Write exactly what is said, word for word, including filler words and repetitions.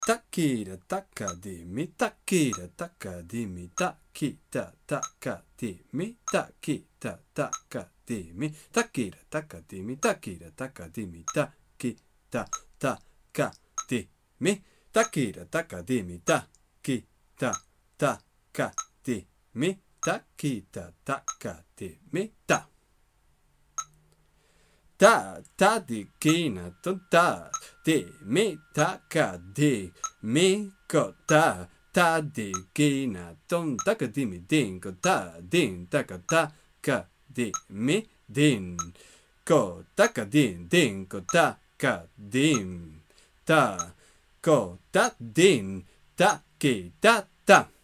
Takira takadimi, takira takadimi, takita takadimi, takita takadimi, takira takadimi, takira takadimi, takita takadimi, takira takadimi, takita takadimi, takita takadimi, ta. Ta, ta di kina, ta, di mi, ta, ka, di, mi, ko, ta, ta di kina, ton, ta, ka, di, mi, din, ko, ta, din, ta, ka, ta, ka, di, mi, din, ko, ta, ka, din, din, ko, ta, ka, din, ta, ko, ta, din, ta, ki, ta, ta.